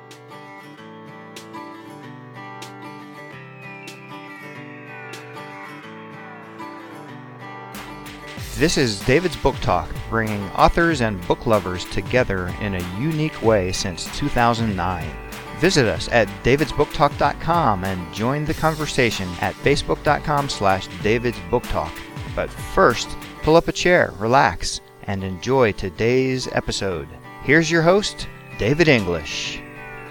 This is David's Book Talk, bringing authors and book lovers together in a unique way since 2009. Visit us at davidsbooktalk.com and join the conversation at facebook.com/davidsbooktalk. But first, pull up a chair, relax, and enjoy today's episode. Here's your host, David English.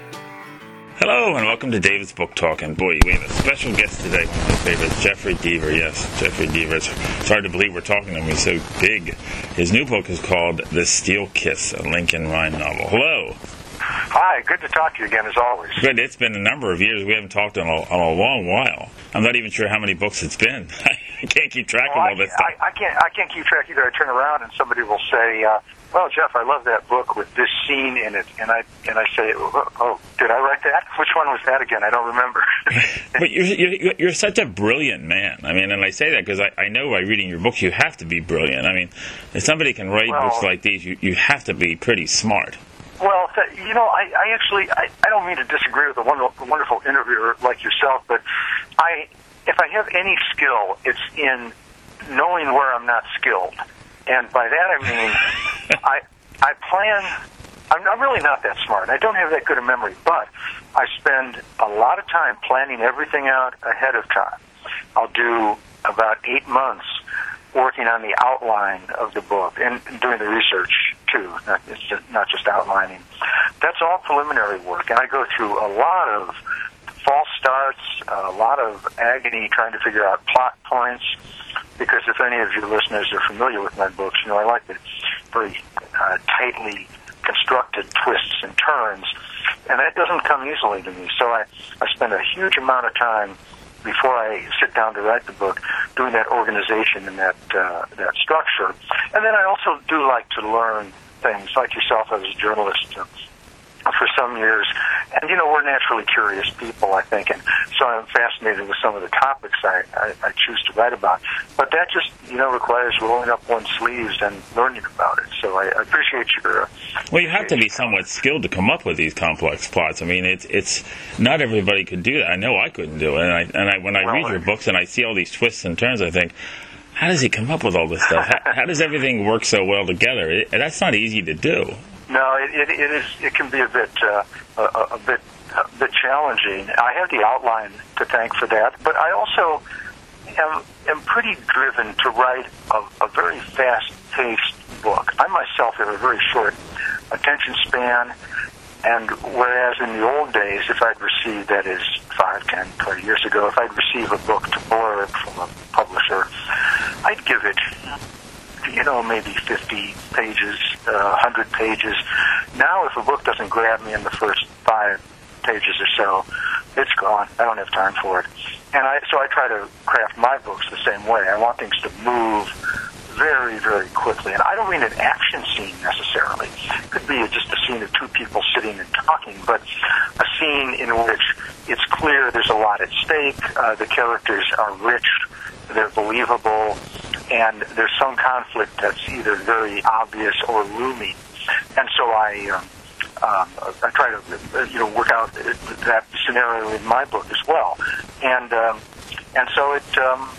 Hello and welcome to David's Book Talk, and boy, we have a special guest today, one of my favorites, Jeffrey Deaver. Yes, Jeffrey Deaver. It's hard to believe we're talking to him. He's so big. His new book is called The Steel Kiss, a Lincoln Rhyme novel. Hello. Hi, good to talk to you again as always. Good. It's been a number of years. We haven't talked in a long while. I'm not even sure how many books it's been. I can't keep track of all this stuff. I can't keep track either. I turn around and somebody will say, well, Jeff, I love that book with this scene in it. And I say, oh, did I write that? Which one was that again? I don't remember. But you're such a brilliant man. I mean, and I say that because I know by reading your books you have to be brilliant. I mean, if somebody can write books like these, you have to be pretty smart. Well, I don't mean to disagree with a wonderful interviewer like yourself, but if I have any skill, it's in knowing where I'm not skilled. And by that I mean, I plan. I'm really not that smart. I don't have that good a memory, but I spend a lot of time planning everything out ahead of time. I'll do about 8 months working on the outline of the book and doing the research too. It's not just outlining. That's all preliminary work, and I go through a lot of false starts, a lot of agony trying to figure out plot points. Because if any of your listeners are familiar with my books, you know I like the very tightly constructed twists and turns, and that doesn't come easily to me. So I spend a huge amount of time before I sit down to write the book doing that organization and that structure. And then I also do like to learn things. Like yourself, I was a journalist for some years, and we're naturally curious people, I think, and so I'm fascinated with some of the topics I choose to write about. But that just requires rolling up one's sleeves and learning about it. So I appreciate your. Well, you have to be somewhat skilled to come up with these complex plots. I mean, it's not everybody could do that. I know I couldn't do it, and when I read your books and I see all these twists and turns, I think, how does he come up with all this stuff? How does everything work so well together? That's not easy to do. No, it is. It can be a bit challenging. I have the outline to thank for that, but I also am pretty driven to write a very fast-paced book. I myself have a very short attention span, and whereas in the old days, if I'd received, that is 5, 10, 20 years ago, if I'd receive a book to blurb from a publisher, I'd give it maybe 50 pages, 100 pages. Now, if a book doesn't grab me in the first 5 pages or so, it's gone. I don't have time for it. And so I try to craft my books the same way. I want things to move very, very quickly. And I don't mean an action scene necessarily. It could be just a scene of 2 people sitting and talking, but a scene in which it's clear there's a lot at stake, the characters are rich, they're believable, and there's some conflict that's either very obvious or looming. And so I try to work out that scenario in my book as well. And so it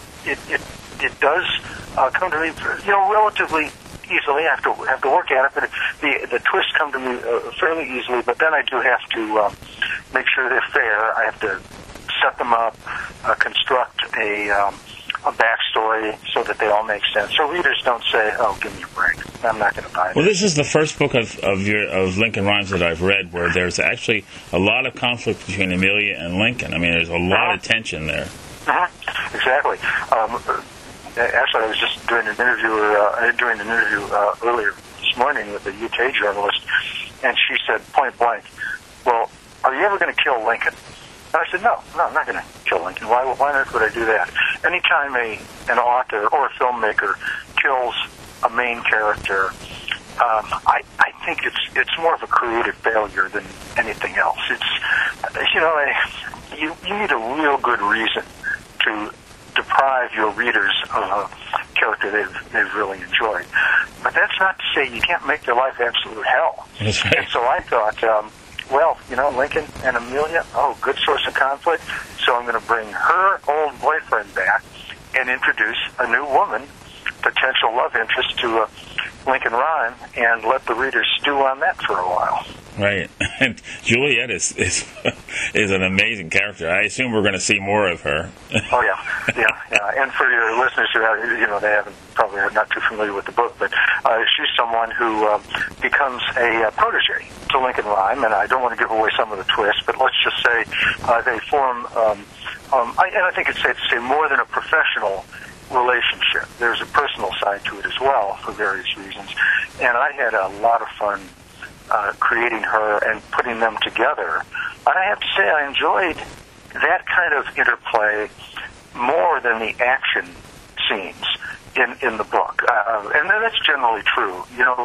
does come to me relatively easily. I have to work at it, but the twists come to me fairly easily. But then I do have to make sure they're fair. I have to set them up, construct a backstory so that they all make sense. So readers don't say, "Oh, give me a break. I'm not going to buy it." Well, this is the first book of Lincoln Rhymes that I've read where there's actually a lot of conflict between Amelia and Lincoln. I mean, there's a lot of tension there. Exactly. Actually, I was just doing an interview earlier this morning with a UK journalist, and she said point blank, "Well, are you ever going to kill Lincoln?" And I said, no, I'm not going to kill Lincoln. Why on earth would I do that? Anytime an author or a filmmaker kills a main character, I think it's more of a creative failure than anything else. It's you need a real good reason to deprive your readers of a character they've really enjoyed. But that's not to say you can't make their life absolute hell. That's right. And so I thought, well, Lincoln and Amelia, good source of conflict. So I'm going to bring her old boyfriend back and introduce a new woman, potential love interest to Lincoln Rhyme, and let the reader stew on that for a while. Right. And Juliet is an amazing character. I assume we're going to see more of her. Oh, yeah. And for your listeners who they probably are not too familiar with the book, but she's someone who becomes a protege to Lincoln Rhyme, and I don't want to give away some of the twists, but let's just say they form, and I think it's safe to say, more than a professional relationship. There's a personal side to it as well, for various reasons. And I had a lot of fun creating her and putting them together. And I have to say, I enjoyed that kind of interplay more than the action scenes in the book. And that's generally true.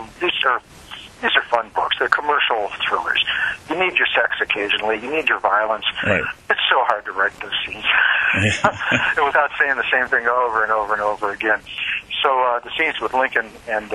These are fun books. They're commercial thrillers. You need your sex occasionally. You need your violence. Right. It's so hard to write those scenes without saying the same thing over and over and over again. So the scenes with Lincoln and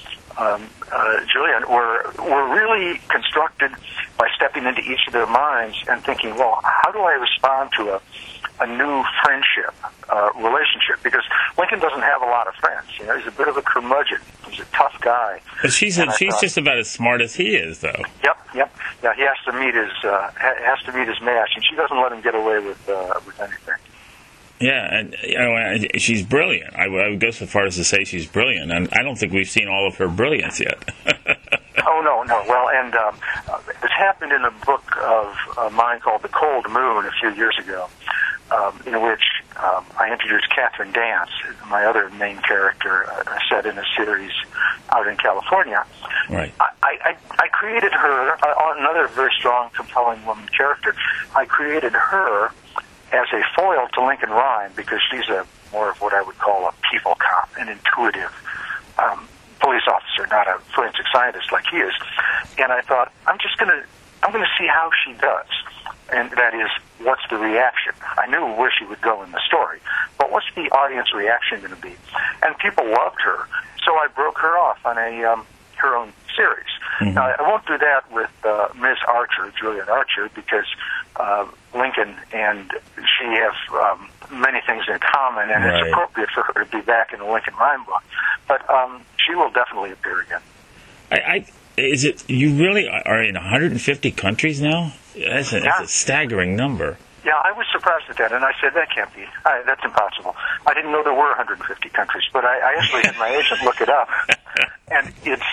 Julian were really constructed by stepping into each of their minds and thinking, well, how do I respond to a new friendship relationship? Because Lincoln doesn't have a lot of friends. He's a bit of a curmudgeon. He's a tough guy. But she's just about as smart as he is, though. Yep. Yeah, he has to meet his match, and she doesn't let him get away with anything. Yeah, and she's brilliant. I would go so far as to say she's brilliant, and I don't think we've seen all of her brilliance yet. Oh, no. Well, and this happened in a book of mine called The Cold Moon a few years ago, in which I introduced Catherine Dance, my other main character, set in a series out in California. Right. I created her, another very strong, compelling woman character. I created her as a foil to Lincoln Rhyme because she's more of what I would call a people cop, an intuitive police officer, not a forensic scientist like he is. And I thought, I'm going to see how she does. And that is, what's the reaction? I knew where she would go in the story, but what's the audience reaction going to be? And people loved her, so I broke her off on her own series. Mm-hmm. Now, I won't do that with Ms. Archer, Julian Archer, because Lincoln and she have many things in common, and It's appropriate for her to be back in the Lincoln Rhyme book. But she will definitely appear again. Is it you really are in 150 countries now? That's a staggering number. Yeah, I was surprised at that, and I said that can't be. That's impossible. I didn't know there were 150 countries, but I actually had my agent look it up, and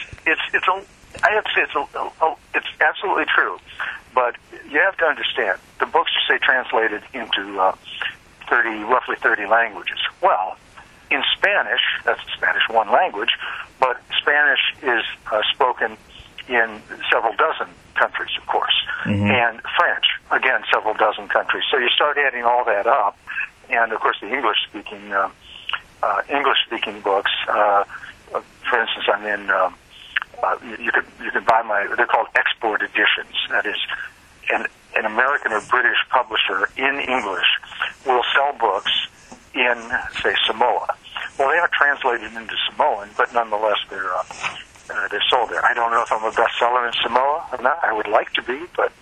I have to say it's absolutely true. But you have to understand, the books say translated into roughly 30 languages. Well, in Spanish, that's Spanish one language, but Spanish is spoken in several dozen countries, of course, and French, again, several dozen countries. So you start adding all that up, and of course the English-speaking books. For instance, I'm in. You could buy they're called export editions. That is, an American or British publisher in English will sell books in, say, Samoa. Well, they are translated into Samoan, but nonetheless they're sold there. I don't know if I'm a bestseller in Samoa or not. I would like to be, but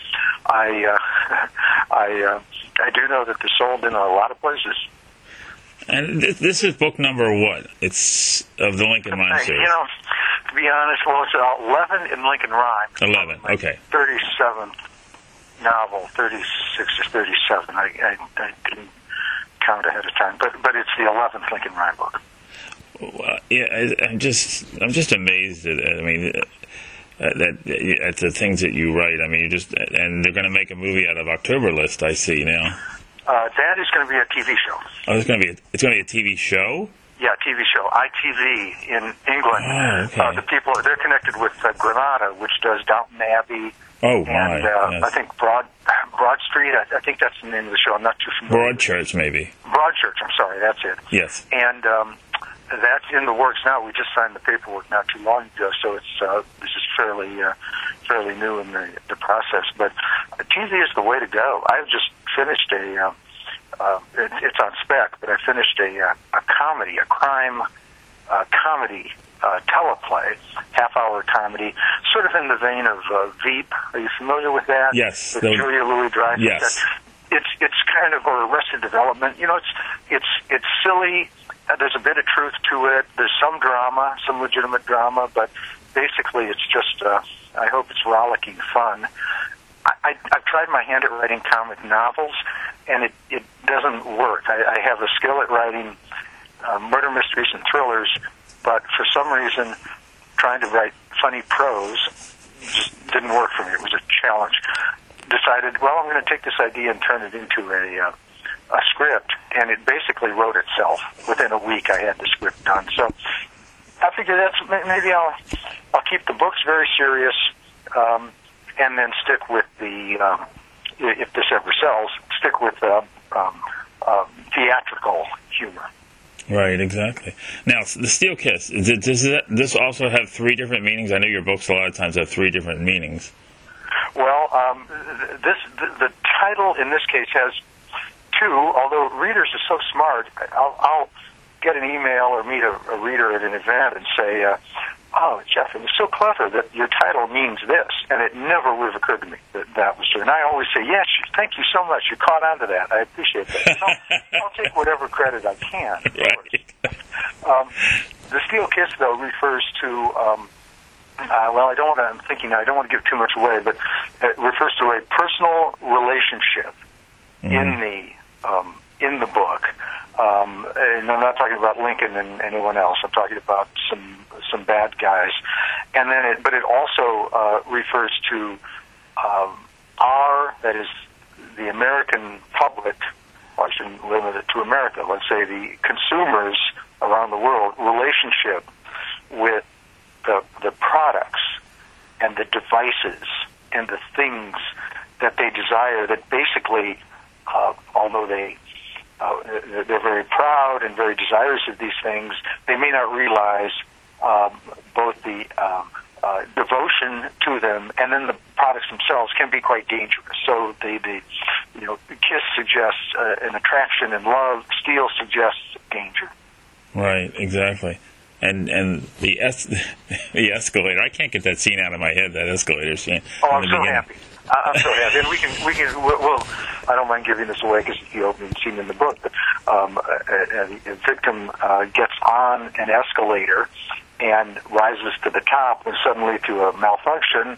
I do know that they're sold in a lot of places. And this is book number what? It's of the Lincoln Rhyme series. To be honest, well, it's 11 in Lincoln Rhyme. 11, okay. 37th novel, 36 or 37. I didn't count ahead of time, but it's the 11th Lincoln Rhyme book. Well, yeah, I'm just amazed at the things that you write. I mean, and they're going to make a movie out of October List. I see now. That is going to be a TV show. Oh, it's going to be a TV show. Yeah, TV show. ITV in England. Oh, okay. The people, they're connected with Granada, which does Downton Abbey. Oh, my. And yes. I think Broad Street, I think that's the name of the show. I'm not too familiar. Broadchurch, maybe. Broadchurch, I'm sorry, that's it. Yes. And that's in the works now. We just signed the paperwork not too long ago, so this is fairly new in the process. But TV is the way to go. I've just finished it's on spec, but I finished a crime comedy teleplay, half-hour comedy, sort of in the vein of Veep. Are you familiar with that? Yes. With Julia Louis-Dreyfus. Yes. It's kind of, or Arrested Development. You know, it's silly. There's a bit of truth to it. There's some drama, some legitimate drama, but basically it's just, I hope it's rollicking fun. I've tried my hand at writing comic novels, and it doesn't work. I have a skill at writing murder mysteries and thrillers, but for some reason, trying to write funny prose just didn't work for me. It was a challenge. Decided, well, I'm going to take this idea and turn it into a script, and it basically wrote itself. Within a week, I had the script done. So I figured maybe I'll keep the books very serious, and then stick with the if this ever sells, stick with theatrical humor. Right, exactly. Now, the Steel Kiss, does this also have three different meanings? I know your books a lot of times have three different meanings. Well, the title in this case has two, although readers are so smart, I'll get an email or meet a reader at an event and say, oh, Jeff, it was so clever that your title means this, and it never would have occurred to me that was true. And I always say, yes, thank you so much. You caught on to that. I appreciate that. I'll take whatever credit I can. Right. The Steel Kiss, though, refers to, well, I don't want to give too much away, but it refers to a personal relationship in the book. And I'm not talking about Lincoln and anyone else. I'm talking about some bad guys. And then but it also refers to that is the American public, or I shouldn't limit it to America, let's say the consumers around the world, relationship with the products and the devices and the things that they desire, that basically, although they're very proud and very desirous of these things, they may not realize both the devotion to them and then the products themselves can be quite dangerous. So the Kiss suggests an attraction and love. Steel suggests danger. Right, exactly. And the escalator. I can't get that scene out of my head. That escalator scene. Oh, I'm so happy. I'm so happy. And we'll I don't mind giving this away because it's the opening scene in the book. But a victim gets on an escalator and rises to the top, and suddenly, to a malfunction,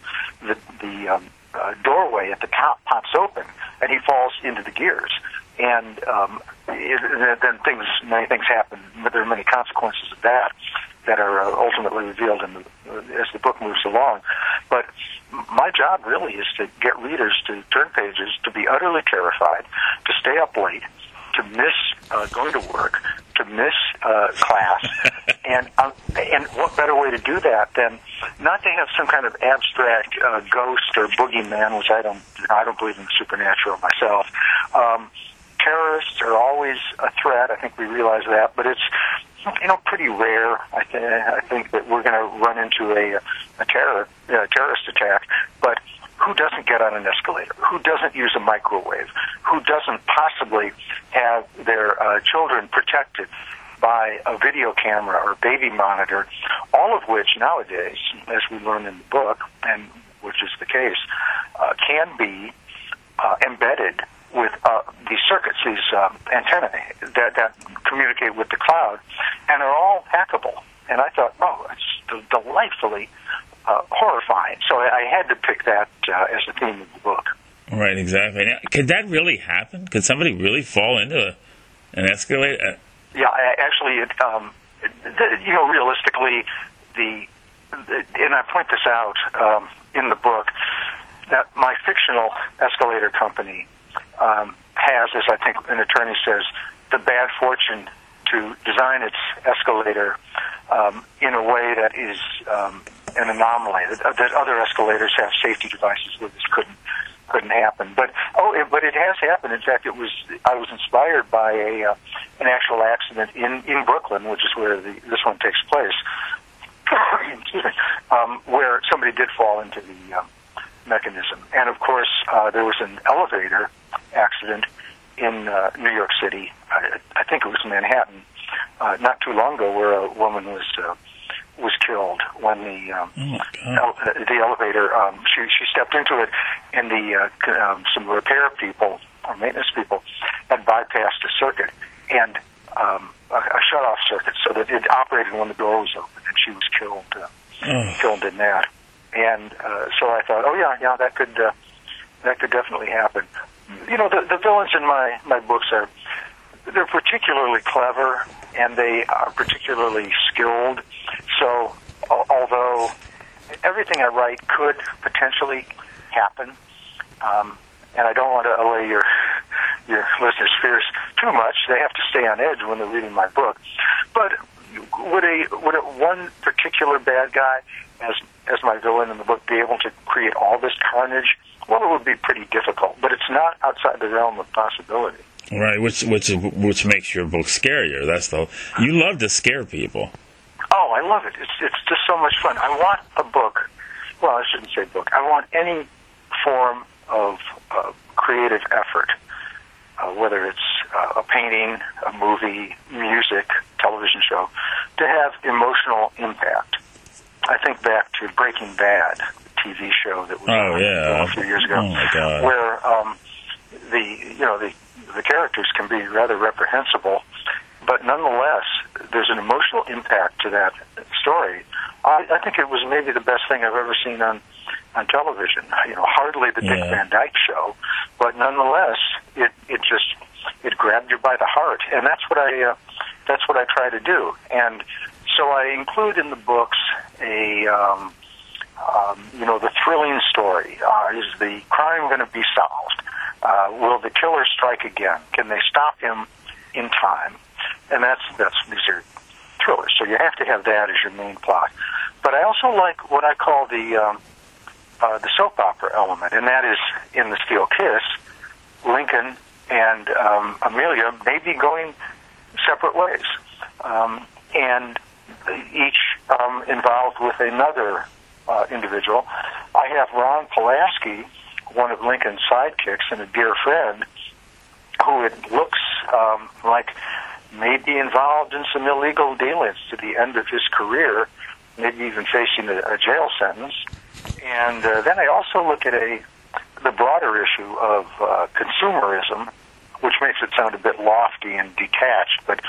the doorway at the top pops open, and he falls into the gears. And then many things happen. But there are many consequences of that are ultimately revealed as the book moves along. But my job really is to get readers to turn pages, to be utterly terrified, to stay up late, to miss going to work, to miss class, and what better way to do that than not to have some kind of abstract ghost or boogeyman, which I don't believe in the supernatural myself. Terrorists are always a threat. I think we realize that, but it's pretty rare. I think that we're going to run into a terrorist attack. But who doesn't get on an escalator? Who doesn't use a microwave? Who doesn't possibly have their children protected by a video camera or baby monitor? All of which nowadays, as we learn in the book, and which is the case, can be embedded with these circuits, these antennae that communicate with the cloud, and are all hackable. And I thought, it's delightfully horrifying. So I had to pick that as the theme of the book. Right, exactly. Now, could that really happen? Could somebody really fall into an escalator? Yeah, actually, realistically, and I point this out in the book, that my fictional escalator company has, as I think an attorney says, the bad fortune to design its escalator in a way that is an anomaly. That other escalators have safety devices where this couldn't happen. But it has happened. In fact, I was inspired by an actual accident in Brooklyn, which is where this one takes place. Excuse me, where somebody did fall into the mechanism. And of course, there was an elevator accident in New York City. I think it was Manhattan, not too long ago, where a woman was was killed when the elevator. She stepped into it, and some repair people or maintenance people had bypassed a circuit and a shut-off circuit, so that it operated when the door was open, and she was killed in that. And so I thought, that could definitely happen. You know, the villains in my books they're particularly clever, and they are particularly skilled. So although everything I write could potentially happen, and I don't want to allay your listeners' fears too much. They have to stay on edge when they're reading my book. But would one particular bad guy, as my villain in the book, be able to create all this carnage? Well, it would be pretty difficult, but it's not outside the realm of possibility. Right, which makes your book scarier. You love to scare people. Oh, I love it. It's just so much fun. I want a book. Well, I shouldn't say book. I want any form of creative effort, whether it's a painting, a movie, music, television show, to have emotional impact. I think back to Breaking Bad, the TV show that was on a few years ago, where the characters can be rather reprehensible, but nonetheless, there's an emotional impact to that story. I think it was maybe the best thing I've ever seen on television. You know, hardly the Dick Van Dyke Show, but nonetheless, it grabbed you by the heart, and that's what I try to do. And so I include in the books the thrilling story. Is the crime going to be solved? Will the killer strike again? Can they stop him in time? And these are thrillers, so you have to have that as your main plot. But I also like what I call the soap opera element, and that is in The Steel Kiss, Lincoln and Amelia may be going separate ways, and each involved with another individual. I have Ron Pulaski, one of Lincoln's sidekicks and a dear friend, who it looks like may be involved in some illegal dealings to the end of his career, maybe even facing a jail sentence. And then I also look at the broader issue of consumerism, which makes it sound a bit lofty and detached. But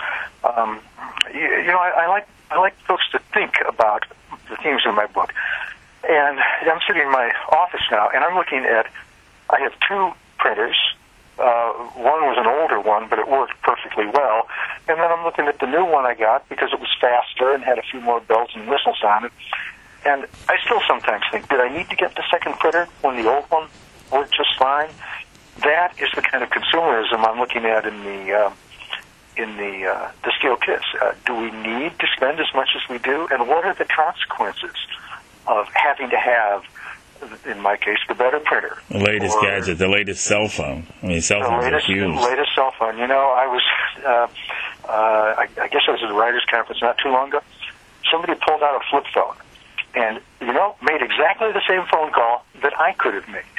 I like folks to think about the themes in my book. And I'm sitting in my office now, and I'm looking at. I have two printers. One was an older one, but it worked perfectly well. And then I'm looking at the new one I got because it was faster and had a few more bells and whistles on it. And I still sometimes think, did I need to get the second printer when the old one worked just fine? That is the kind of consumerism I'm looking at in the Steel Kiss. Do we need to spend as much as we do? And what are the consequences of having to have, in my case, the better printer? The latest gadget, the latest cell phone. I mean, cell phones are huge. The latest cell phone. You know, I was, I guess I was at a writers' conference not too long ago. Somebody pulled out a flip phone and, made exactly the same phone call that I could have made.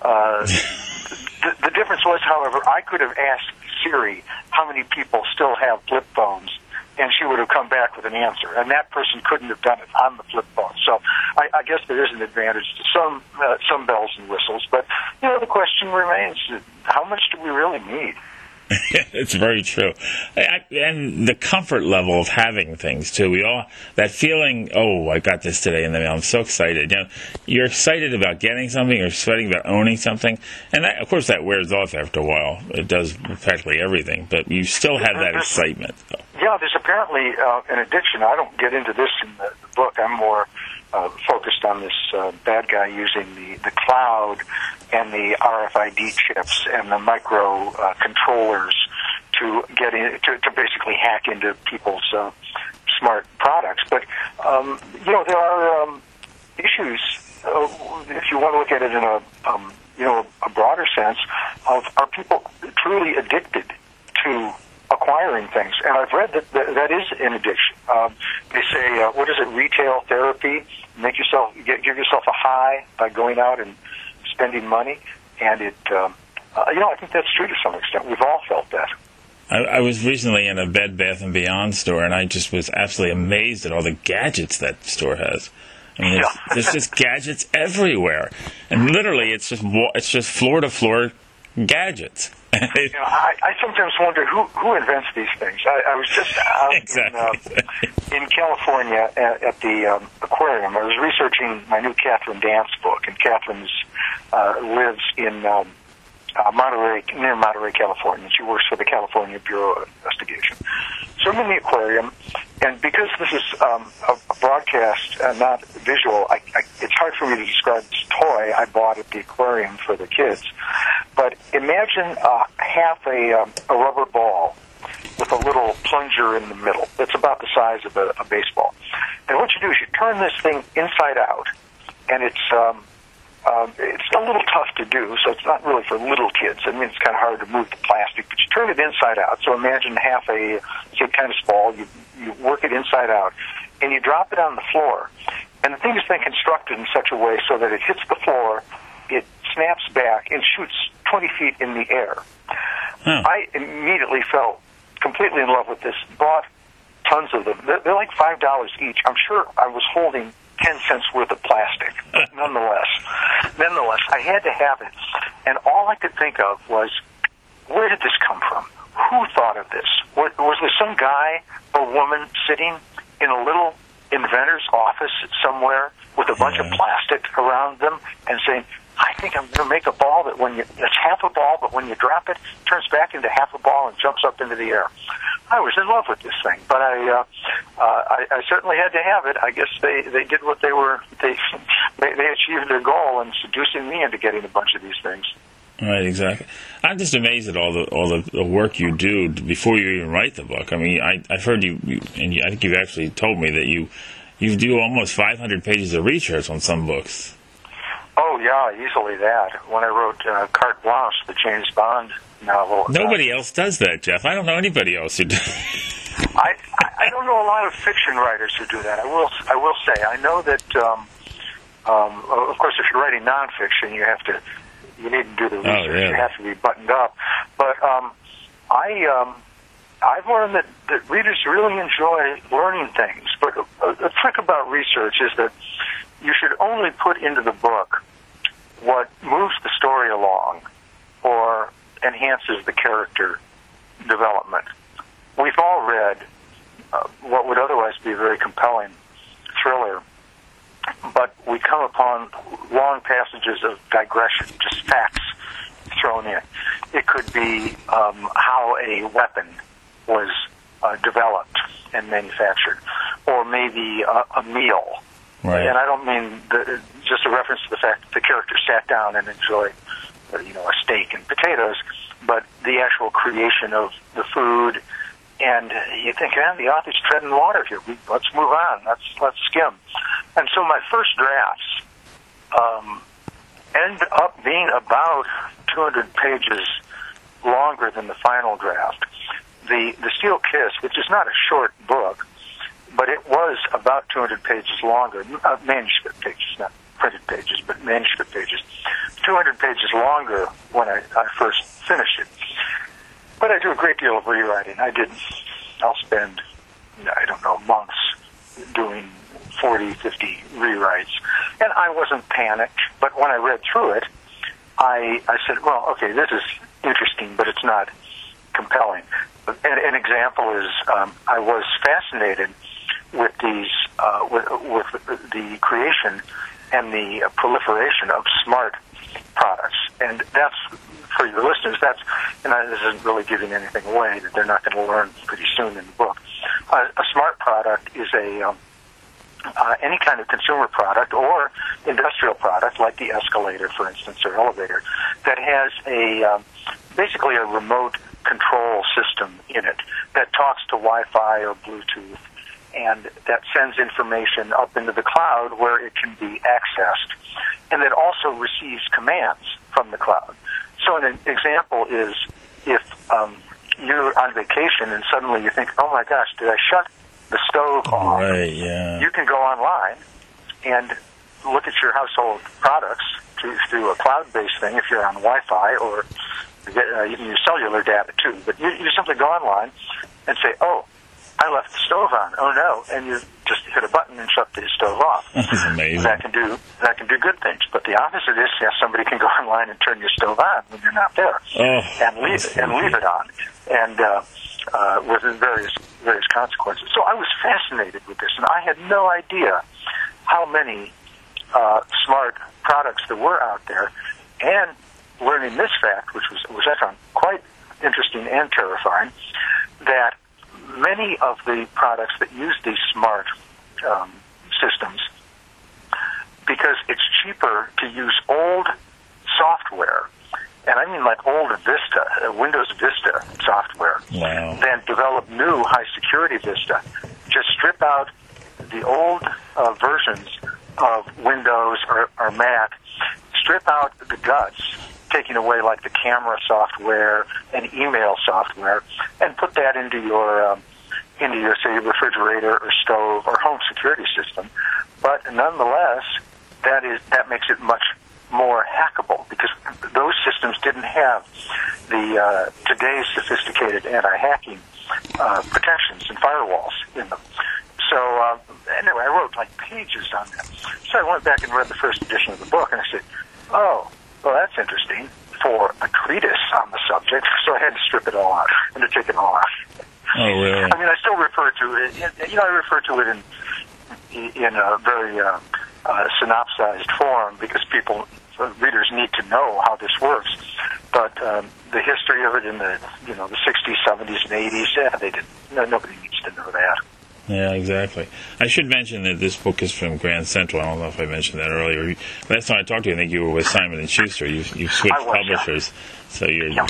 The difference was, however, I could have asked Siri how many people still have flip phones, and she would have come back with an answer. And that person couldn't have done it on the flip phone. So I guess there is an advantage to some bells and whistles. But, the question remains, how much do we really need? It's very true. And the comfort level of having things, too. That feeling, I got this today in the mail, I'm so excited. You're excited about getting something, you're excited about owning something, and of course that wears off after a while. It does practically everything, but you still have that excitement. Yeah, there's apparently an addiction. I don't get into this in the book. I'm more focused on this bad guy using the cloud and the RFID chips and the micro controllers to get in, to basically hack into people's smart products. But there are issues if you want to look at it in a broader sense of, are people truly addicted to acquiring things? And I've read that is an addiction. They say, what is it, retail therapy? Give yourself a high by going out and spending money, and I think that's true to some extent. We've all felt that. I was recently in a Bed Bath & Beyond store, and I just was absolutely amazed at all the gadgets that store has. I mean, there's just gadgets everywhere, and literally, it's just floor to floor gadgets. I sometimes wonder who invents these things. I was just out in California at the aquarium. I was researching my new Catherine Dance book, and Catherine lives in near Monterey, California. She works for the California Bureau of Investigation. So I'm in the aquarium, and because this is a broadcast, not visual, it's hard for me to describe this toy I bought at the aquarium for the kids. But imagine half a rubber ball with a little plunger in the middle. It's about the size of a baseball. And what you do is you turn this thing inside out, and it's a little tough to do, so it's not really for little kids. I mean, it's kind of hard to move the plastic, but you turn it inside out. So imagine half a, say, tennis ball. You work it inside out, and you drop it on the floor. And the thing has been constructed in such a way so that it hits the floor, it snaps back, and shoots 20 feet in the air. I immediately fell completely in love with this, bought tons of them. They're like $5 each. I'm sure I was holding 10 cents worth of plastic. But nonetheless, I had to have it. And all I could think of was, where did this come from? Who thought of this? Was there some guy or woman sitting in a little inventor's office somewhere with a bunch of plastic around them and saying, I think I'm going to make a ball that it's half a ball, but when you drop it, it turns back into half a ball and jumps up into the air. I was in love with this thing, but I certainly had to have it. I guess they did what they achieved their goal in seducing me into getting a bunch of these things. Right, exactly. I'm just amazed at all the work you do before you even write the book. I mean, I've heard you I think you've actually told me that you do almost 500 pages of research on some books. Oh, yeah, easily that. When I wrote Carte Blanche, the James Bond novel. Nobody else does that, Jeff. I don't know anybody else who does. I don't know a lot of fiction writers who do that. I will say. I know that, of course, if you're writing nonfiction, you need to do the research. Oh, yeah. You have to be buttoned up. But I've learned that readers really enjoy learning things. But the trick about research is that you should only put into the book what moves the story along or enhances the character development. We've all read what would otherwise be a very compelling thriller, but we come upon long passages of digression, just facts thrown in. It could be how a weapon was developed and manufactured, or maybe a meal. Right. And I don't mean just a reference to the fact that the character sat down and enjoyed, a steak and potatoes, but the actual creation of the food. And you think, the author's treading water here. Let's move on. Let's skim. And so my first drafts end up being about 200 pages longer than the final draft. The Steel Kiss, which is not a short book, but it was about 200 pages longer, manuscript pages, not printed pages, but manuscript pages, 200 pages longer when I first finished it. But I do a great deal of rewriting. I'll spend, months doing 40, 50 rewrites. And I wasn't panicked, but when I read through it, I said, well, okay, this is interesting, but it's not compelling. An example is I was fascinated with these, with the creation and the proliferation of smart products. And that's, for your listeners, this isn't really giving anything away that they're not going to learn pretty soon in the book. A smart product is any kind of consumer product or industrial product, like the escalator, for instance, or elevator, that has basically a remote control system in it that talks to Wi-Fi or Bluetooth, and that sends information up into the cloud where it can be accessed, and that also receives commands from the cloud. So an example is if you're on vacation and suddenly you think, oh my gosh, did I shut the stove off? Right, yeah. You can go online and look at your household products through a cloud-based thing if you're on Wi-Fi, or You can use cellular data too, but you simply go online and say, "Oh, I left the stove on. Oh no!" And you just hit a button and shut the stove off. That's amazing. That can do good things. But the opposite is, yes, somebody can go online and turn your stove on when you're not there, and leave it on, and with various consequences. So I was fascinated with this, and I had no idea how many smart products there were out there, and learning this fact, which I found quite interesting and terrifying, that many of the products that use these smart systems, because it's cheaper to use old software, and I mean like old Vista, Windows Vista software, wow, than develop new high-security Vista. Just strip out the old versions of Windows or Mac, strip out the guts, taking away like the camera software and email software, and put that into your say refrigerator or stove or home security system. But nonetheless, that makes it much more hackable, because those systems didn't have the today's sophisticated anti-hacking protections and firewalls in them. So anyway, I wrote like pages on that. So I went back and read the first edition of the book, and I said, "Oh, well, that's interesting for a treatise on the subject." So I had to strip it all out and to take it all out. Oh, really? I mean, I still refer to it. I refer to it in a very synopsized form, because readers need to know how this works. But the history of it in the the 60s, 70s, and 80s, nobody needs to know that. Yeah, exactly. I should mention that this book is from Grand Central. I don't know if I mentioned that earlier. Last time I talked to you, I think you were with Simon & Schuster. You've switched publishers, so you're. Yeah.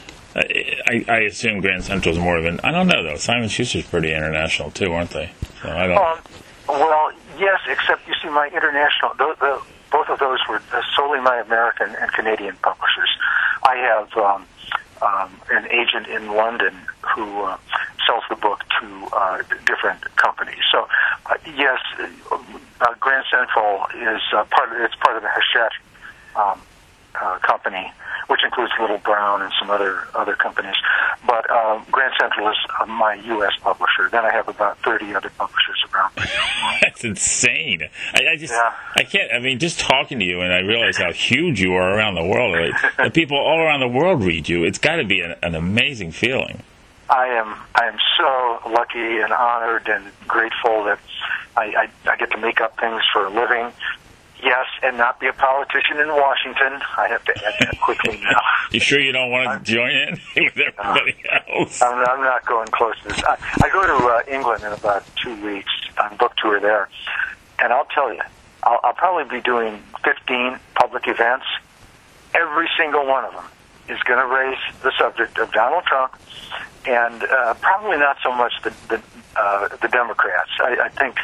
I assume Grand Central is more of an. I don't know though. Simon & Schuster's pretty international too, aren't they? So I don't. Well, yes, except you see, my international. Both of those were solely my American and Canadian publishers. I have an agent in London who sells the book to different companies. So, yes, Grand Central is part of the Hachette company, which includes Little Brown and some other companies. But Grand Central is my U.S. publisher. Then I have about 30 other publishers around. That's insane. I can't. I mean, just talking to you, and I realize how huge you are around the world. Like, the people all around the world read you. It's got to be an amazing feeling. I am so lucky and honored and grateful that I get to make up things for a living. Yes, and not be a politician in Washington. I have to add that quickly now. You sure you don't want to join in with everybody else? I'm not going close to this. I go to England in about 2 weeks on book tour there, and I'll tell you, I'll probably be doing 15 public events. Every single one of them is going to raise the subject of Donald Trump, and probably not so much the Democrats. I think.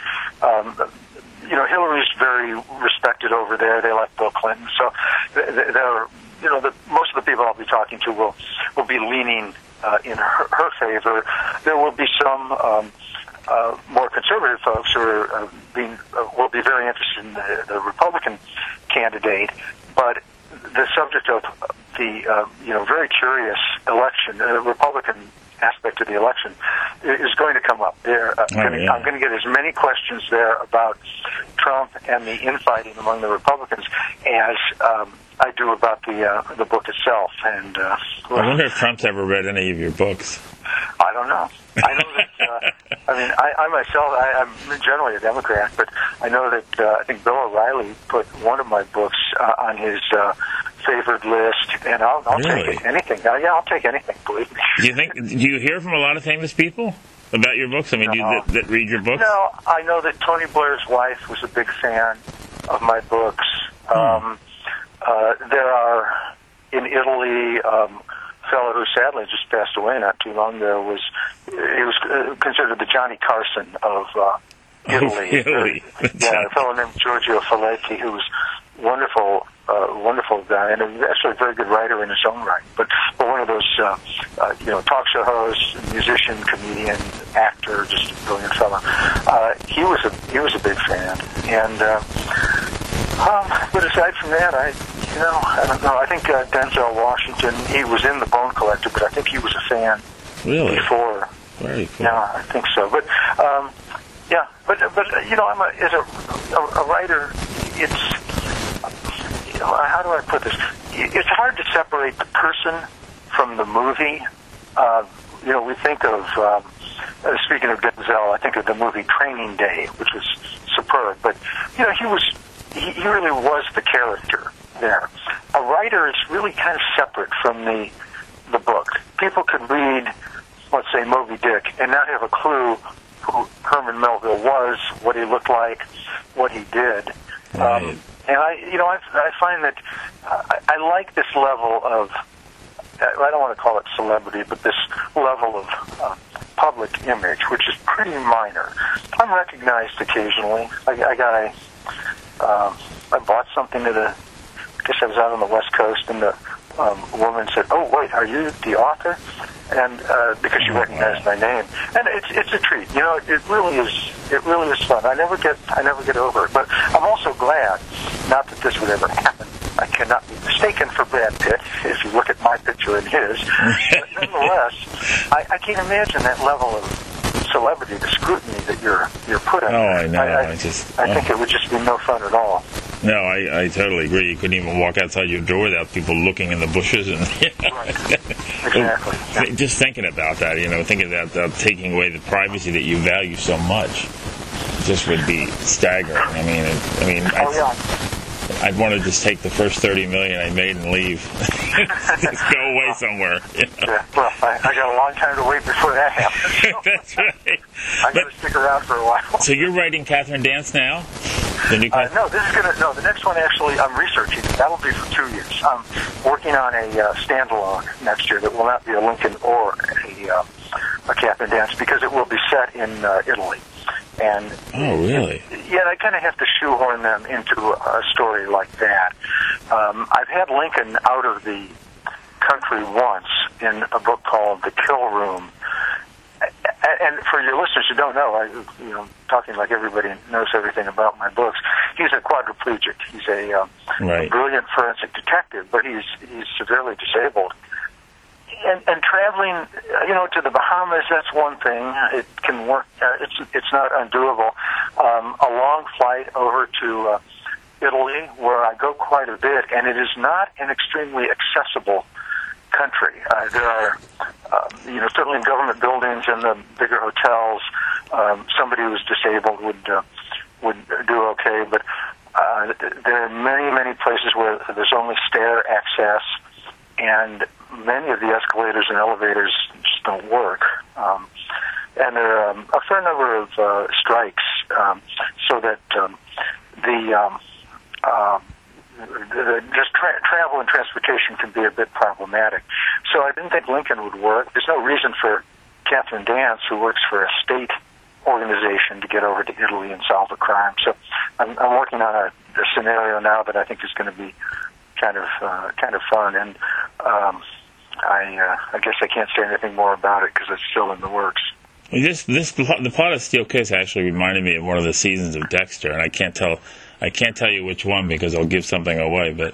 Hillary's very respected over there. They like Bill Clinton, so most of the people I'll be talking to will be leaning in her favor. There will be some more conservative folks who are will be very interested in the Republican candidate, but the subject of the very curious election, the Republican aspect of the election, is going to come up there. I'm going to get as many questions there about Trump and the infighting among the Republicans as I do about the book itself. And I wonder if Trump's ever read any of your books. I don't know. I know that. I myself, I'm generally a Democrat, but I know that I think Bill O'Reilly put one of my books on his favored list, and I'll take anything. I'll take anything. Believe me. Do you hear from a lot of famous people about your books? I mean, that read your books? No, I know that Tony Blair's wife was a big fan of my books. There are in Italy. Fellow who sadly just passed away not too long ago he was considered the Johnny Carson of Italy. A fellow named Giorgio Faletti, who was wonderful guy, and actually a very good writer in his own right. But one of those talk show hosts, musician, comedian, actor, just a brilliant fellow. He was a big fan, and but aside from that, I don't know. I think Denzel Washington, he was in The Bone Collector, but I think he was a fan before. Very cool. Yeah, I think so. But I'm as a writer, it's how do I put this? It's hard to separate the person from the movie. We think of speaking of Denzel, I think of the movie Training Day, which was superb. But he really was the character there. A writer is really kind of separate from the book. People could read, let's say, Moby Dick, and not have a clue who Herman Melville was, what he looked like, what he did. Right. And I find that I like this level of, I don't want to call it celebrity, but this level of public image, which is pretty minor. I'm recognized occasionally. I bought something at I guess I was out on the West Coast, and the woman said, "Oh, wait, are you the author?" And because she recognized my name, and it's a treat. It really is fun. I never get over it. But I'm also glad, not that this would ever happen. I cannot be mistaken for Brad Pitt if you look at my picture and his. But nonetheless, I can't imagine that level of celebrity, the scrutiny that you're put in. Oh, I know. I think it would just be no fun at all. No, I totally agree. You couldn't even walk outside your door without people looking in the bushes. And Right. Exactly. Just thinking about that, thinking about taking away the privacy that you value so much, just would be staggering. I'd want to just take the first $30 million I made and leave. Just go away somewhere. Yeah. Well, I got a long time to wait before that happens. That's right. I got to stick around for a while. So you're writing Catherine Dance now? The new the next one actually I'm researching. That'll be for 2 years. I'm working on a standalone next year that will not be a Lincoln or a Catherine Dance, because it will be set in Italy. And really? I kind of have to shoehorn them into a story like that. I've had Lincoln out of the country once in a book called The Kill Room. And for your listeners who don't know, talking like everybody knows everything about my books, he's a quadriplegic. He's a brilliant forensic detective, but he's severely disabled. And traveling, to the Bahamas, that's one thing. It can work. It's not undoable. A long flight over to Italy, where I go quite a bit, and it is not an extremely accessible country. There are, certainly government buildings and the bigger hotels. Somebody who's disabled would do okay, but there are many, many places where there's only stair access, and many of the escalators and elevators just don't work. And there are a fair number of strikes, so that just travel and transportation can be a bit problematic. So I didn't think Lincoln would work. There's no reason for Catherine Dance, who works for a state organization, to get over to Italy and solve a crime. So I'm working on a scenario now that I think is going to be kind of fun, and I guess I can't say anything more about it because it's still in the works. The plot of Steel Kiss actually reminded me of one of the seasons of Dexter, and I can't tell you which one because I'll give something away. But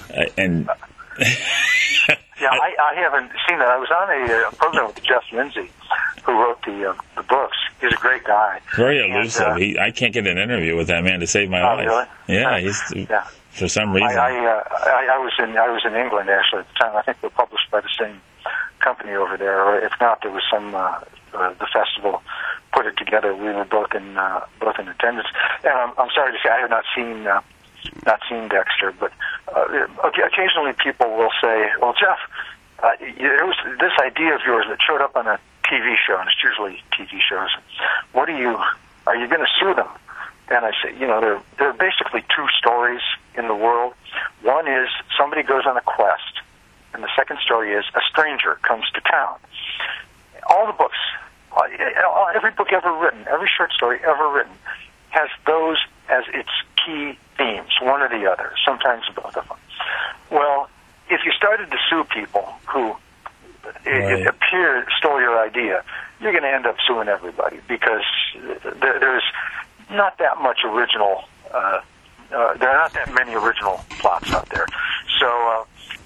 I haven't seen that. I was on a program with Jeff Lindsay, who wrote the books. He's a great guy. Very elusive. I can't get an interview with that man to save my life. Really? Yeah. For some reason. I was in England actually at the time. I think they were published by the same company over there, or if not, there was some the festival put it together. We were both in attendance. And I'm sorry to say I have not seen Dexter, but occasionally people will say, "Well, Jeff, it was this idea of yours that showed up on a TV show, and it's usually TV shows. Are you going to sue them?" And I say, there are basically two stories in the world. One is somebody goes on a quest, and the second story is a stranger comes to town. All the books, every book ever written, every short story ever written, has those as its key themes, one or the other, sometimes both of them. Well, if you started to sue people who it appeared stole your idea, you're going to end up suing everybody, because there's not that much original. There are not that many original plots out there.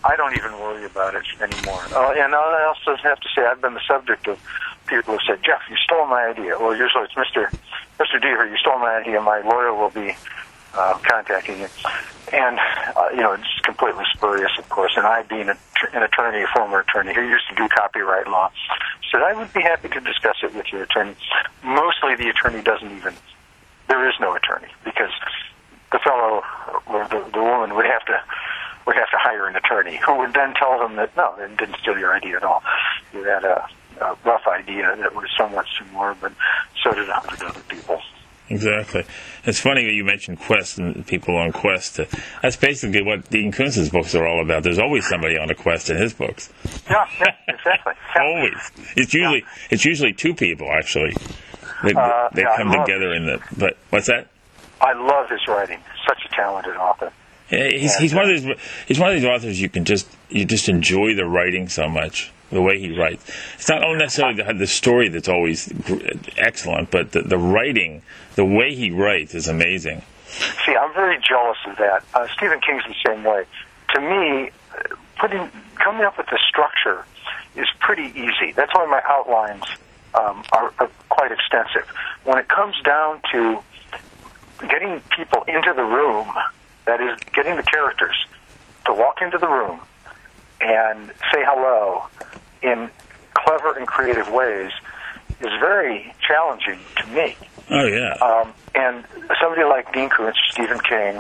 I don't even worry about it anymore. And I also have to say, I've been the subject of people who said, Jeff, you stole my idea. Well, usually it's Mr. Deaver, you stole my idea. My lawyer will be contacting you. And, it's completely spurious, of course. And I, being an attorney, a former attorney who used to do copyright law, said, I would be happy to discuss it with your attorney. Mostly the attorney there is no attorney, because the fellow or the woman would have to hire an attorney who would then tell them that, no, they didn't steal your idea at all. You had a rough idea that was somewhat similar, but so did 100 other people. Exactly. It's funny that you mentioned Quest and people on Quest. That's basically what Dean Koontz's books are all about. There's always somebody on a quest in his books. Yeah, exactly. Always. It's usually two people, actually. They come together in the. But what's that? I love his writing. Such a talented author. Yeah, he's one of these authors you just enjoy the writing so much. The way he writes. It's not necessarily the story that's always excellent, but the writing, the way he writes is amazing. See, I'm very jealous of that. Stephen King's the same way. To me, coming up with the structure is pretty easy. That's why my outlines are quite extensive. When it comes down to getting people into the room, that is, getting the characters to walk into the room and say hello in clever and creative ways is very challenging to me. Oh, yeah. And somebody like Dean Koontz, Stephen King,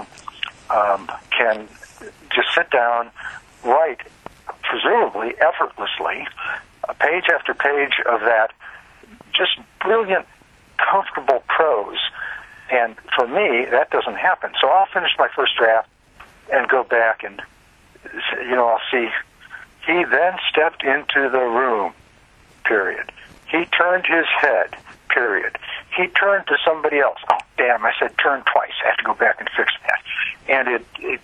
can just sit down, write, presumably effortlessly, page after page of that just brilliant, comfortable prose. And for me, that doesn't happen. So I'll finish my first draft and go back and, I'll see... He then stepped into the room, period. He turned his head, period. He turned to somebody else. Oh, damn, I said turn twice. I have to go back and fix that. And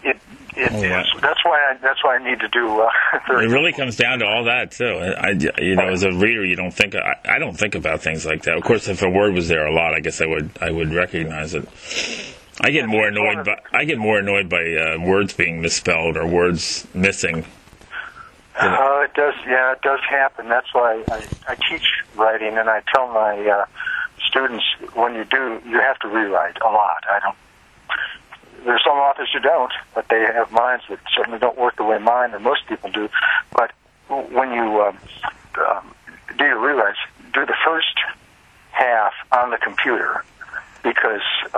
that's why I need to do... it really comes down to all that, too. As a reader, you don't think... I don't think about things like that. Of course, if a word was there a lot, I guess I would recognize it. I get more annoyed by words being misspelled or words missing. It does. Yeah, it does happen. That's why I teach writing, and I tell my students, when you do, you have to rewrite a lot. There's some authors who don't, but they have minds that certainly don't work the way mine or most people do. But when you do your rewrites, do the first half on the computer, because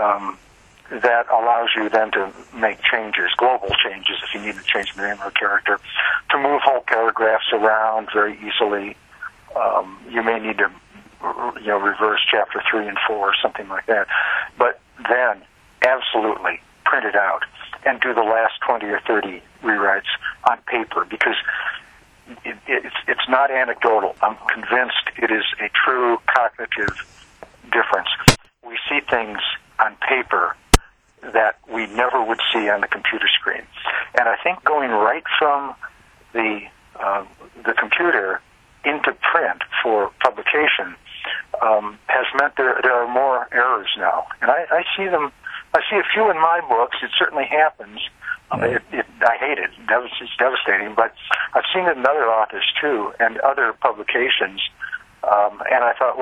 that allows you then to make changes, global changes, if you need to change the name of a character, to move whole paragraphs around very easily. You may need to, reverse chapter 3 and 4 or something like that. But then, absolutely, print it out and do the last 20 or 30 rewrites on paper, because it's not anecdotal. I'm convinced it is a true cognitive difference. We see things on paper that we never would see on the computer screen. And I think going right from the computer into print for publication has meant there are more errors now. And I see them. I see a few in my books. It certainly happens. I hate it. It's devastating. But I've seen it in other authors too, and other publications. And I thought,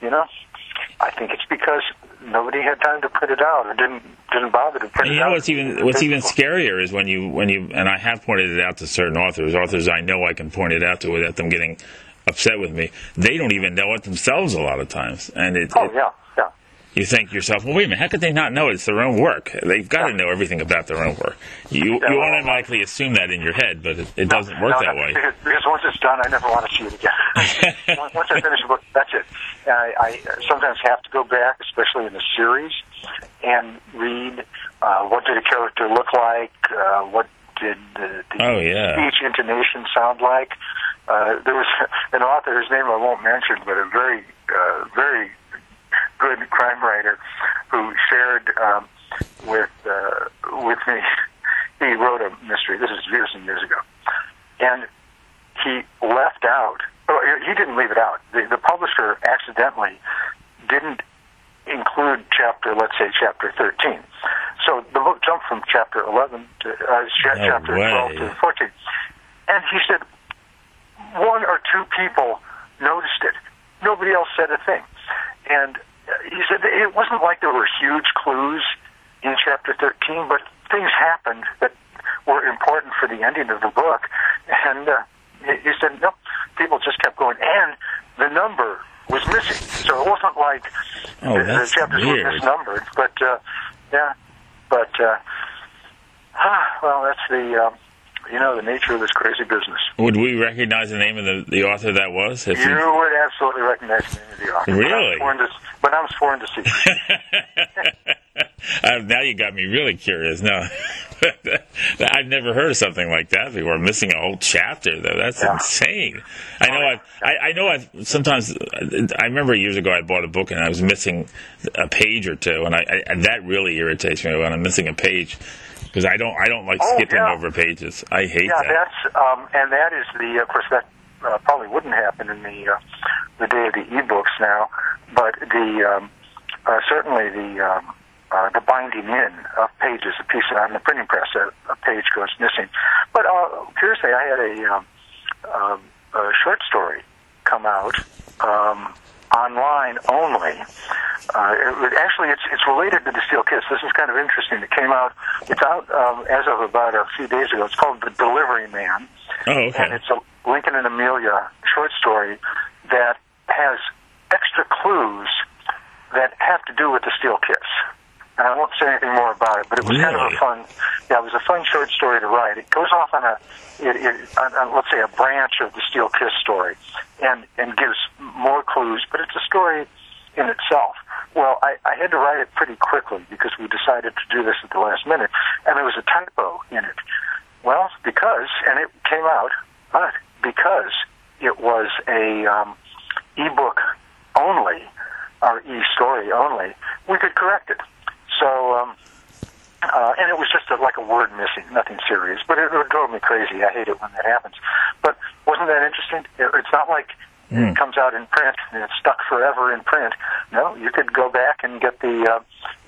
I think it's because nobody had time to print it out, or didn't bother to print it out. What's even scarier is when you and I have pointed it out to certain authors I know I can point it out to without them getting upset with me. They don't even know it themselves a lot of times, and yeah. You think to yourself, well, wait a minute, how could they not know it's their own work? They've got to know everything about their own work. You automatically assume that in your head, but it doesn't work that way. Because once it's done, I never want to see it again. Once I finish a book, that's it. I sometimes have to go back, especially in a series, and read what did a character look like, what did the speech intonation sound like. There was an author, whose name I won't mention, but a very, very good crime writer who shared with me. He wrote a mystery. This is years and years ago, and he left out. He didn't leave it out. The publisher accidentally didn't include let's say chapter 13. So the book jumped from chapter 11 to chapter 12 to 14. he said one or two people noticed it. Nobody else said a thing. And he said it wasn't like there were huge clues in Chapter 13, but things happened that were important for the ending of the book. And he said, no, people just kept going. And the number was missing. So it wasn't like the chapters were misnumbered. But, well, that's the... the nature of this crazy business. Would we recognize the name of the author that was? You would absolutely recognize the name of the author. Really? But I was sworn to secrecy. Now you got me really curious. No, I've never heard of something like that before. Missing a whole chapter, though. That's insane. I know. Sometimes I remember years ago I bought a book and I was missing a page or two, and that really irritates me when I'm missing a page. Because I don't like skipping over pages. I hate that. Yeah, and that is of course, that probably wouldn't happen in the day of the e-books now, but certainly the binding in of pages, a piece on the printing press, a page goes missing. But curiously, I had a short story come out online only. It's related to the Steel Kiss. This is kind of interesting. It's out as of about a few days ago. It's called The Delivery Man. Oh, okay. And it's a Lincoln and Amelia short story that has extra clues that have to do with the Steel Kiss. And I won't say anything more about it, but it was kind of it was a fun short story to write. It goes off on let's say, a branch of the Steel Kiss story, and gives more clues, but it's a story in itself. Well, I had to write it pretty quickly because we decided to do this at the last minute, and there was a typo in it. Well, and it came out, but because it was a e-book only, or e-story only, we could correct it. So, and it was just like a word missing, nothing serious, but it drove me crazy. I hate it when that happens. But wasn't that interesting? It's not like it comes out in print and it's stuck forever in print. No, you could go back and get the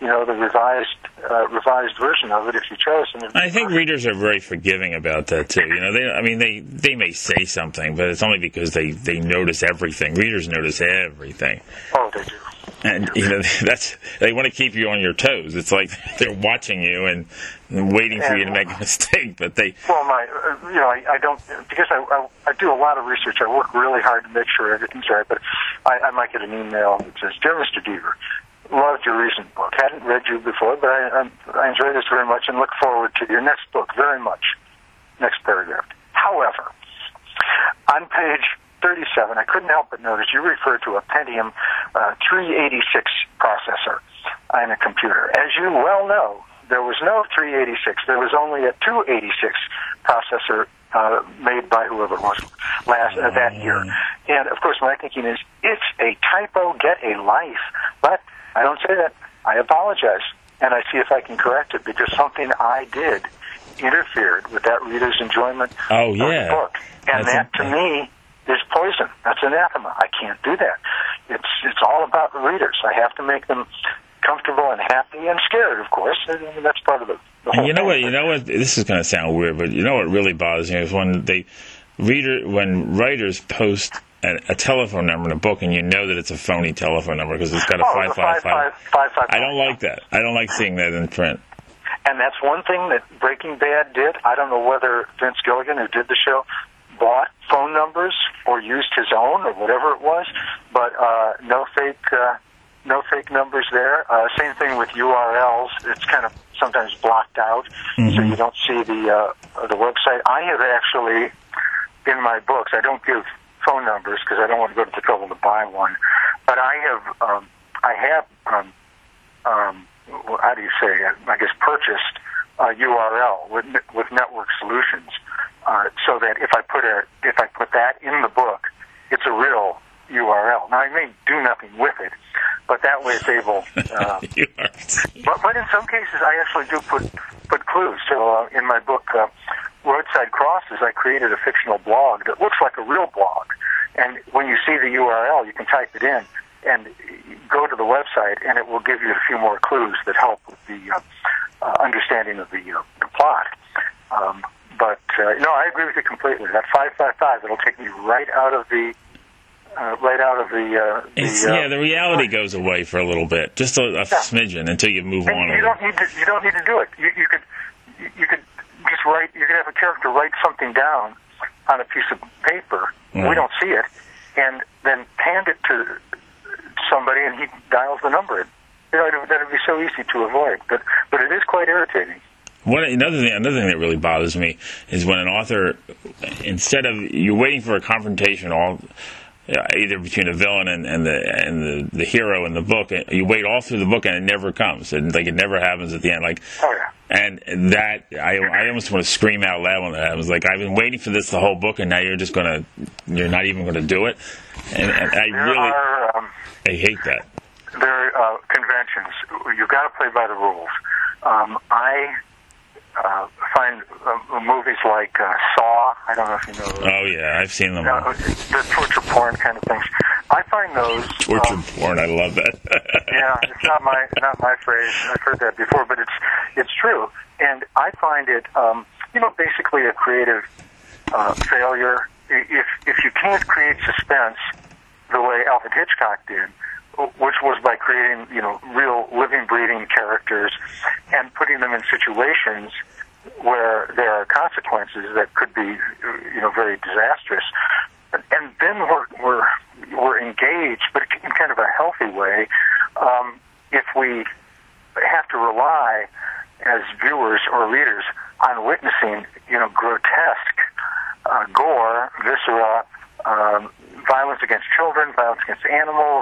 revised version of it if you chose. And I think readers are very forgiving about that too. They may say something, but it's only because they notice everything. Readers notice everything. Oh, they do. And they want to keep you on your toes. It's like they're watching you and waiting for you to make a mistake. But they I don't, because I do a lot of research. I work really hard to make sure everything's right. But I might get an email that says, "Dear Mr. Deaver, loved your recent book. Hadn't read you before, but I enjoy this very much and look forward to your next book very much." Next paragraph. However, on page 37, I couldn't help but notice you referred to a Pentium 386 processor on a computer. As you well know, there was no 386. There was only a 286 processor made by whoever it was that year. And, of course, my thinking is, it's a typo, get a life. But I don't say that. I apologize, and I see if I can correct it, because something I did interfered with that reader's enjoyment of the book. And that, to me, is poison. That's anathema. I can't do that. It's all about the readers. I have to make them comfortable and happy and scared, of course. And that's part of the whole thing. You know what? This is going to sound weird, but you know what really bothers me is when writers post a telephone number in a book, and you know that it's a phony telephone number because it's got a 555. I don't like that. I don't like seeing that in print. And that's one thing that Breaking Bad did. I don't know whether Vince Gilligan, who did the show, bought phone numbers or used his own or whatever it was, but no fake numbers there. Same thing with URLs. It's kind of sometimes blocked out, so you don't see the website. I have actually, in my books, I don't give phone numbers because I don't want to go to the trouble to buy one, but I have how do you say? I guess purchased a URL with Network Solutions. So that if I put that in the book, it's a real URL. Now I may do nothing with it, but that way it's able. But in some cases, I actually do put clues. So in my book, Roadside Crosses, I created a fictional blog that looks like a real blog, and when you see the URL, you can type it in and go to the website, and it will give you a few more clues that help with the understanding of the plot. But no, I agree with you completely. That 555, it'll take me right out of the the reality goes away for a little bit, just a smidgen until you move on. You don't need to do it. You could just write. You could have a character write something down on a piece of paper. Right. We don't see it, and then hand it to somebody, and he dials the number in. That'd be so easy to avoid, but it is quite irritating. Another thing that really bothers me is when an author, instead of you're waiting for a confrontation, either between the villain and the hero in the book, you wait all through the book and it never comes, and it never happens at the end. And that I almost want to scream out loud when that happens. Like, I've been waiting for this the whole book, and now you're not even going to do it. And I hate that. There are conventions. You've got to play by the rules. I find movies like Saw. I don't know if you know those. Oh yeah, I've seen them. The torture porn kind of things. I find those torture porn. I love that. Yeah, it's not my phrase. I've heard that before, but it's true. And I find it, basically a creative failure. If you can't create suspense the way Alfred Hitchcock did, which was by creating, real living, breathing characters and putting them in situations where there are consequences that could be, very disastrous. And then we're engaged, but in kind of a healthy way. If we have to rely as viewers or readers on witnessing, grotesque gore, viscera, violence against children, violence against animals,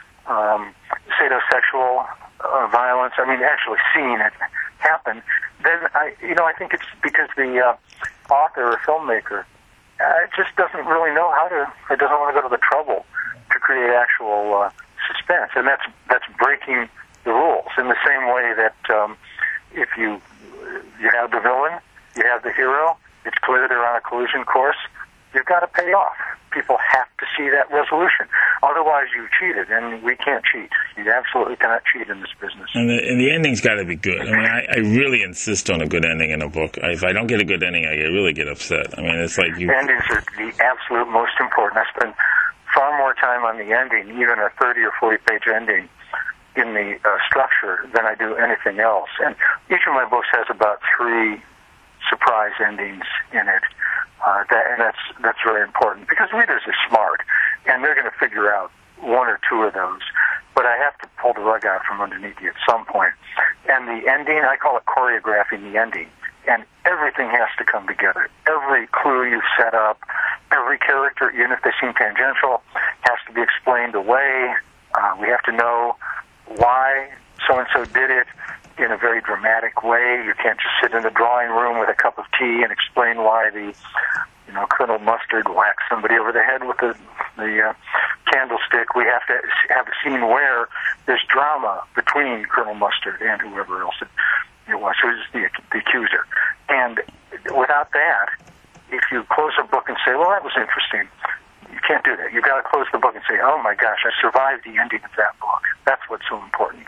sadomsexual violence, actually seeing it happen, then I think it's because the author or filmmaker just doesn't really know how to, or doesn't want to go to the trouble to create actual suspense, and that's breaking the rules. In the same way that if you have the villain, you have the hero, it's clear they're on a collision course, you've got to pay off. People have to see that resolution. Otherwise, you've cheated, and we can't cheat. You absolutely cannot cheat in this business. And the ending's got to be good. I really insist on a good ending in a book. If I don't get a good ending, I really get upset. It's like you... Endings are the absolute most important. I spend far more time on the ending, even a 30 or 40-page ending, in the structure than I do anything else. And each of my books has about 3 surprise endings in it. And that's very important because readers are smart and they're going to figure out 1 or 2 of those. But I have to pull the rug out from underneath you at some point. And the ending, I call it choreographing the ending. And everything has to come together. Every clue you've set up, every character, even if they seem tangential, has to be explained away. We have to know why so-and-so did it in a very dramatic way. You can't just sit in the drawing room with a cup of tea and explain why the Colonel Mustard whacked somebody over the head with the candlestick. We have to have a scene where there's drama between Colonel Mustard and whoever else it was, who's the accuser. And without that, if you close a book and say, well, that was interesting, you can't do that. You've got to close the book and say, oh my gosh, I survived the ending of that book. That's what's so important.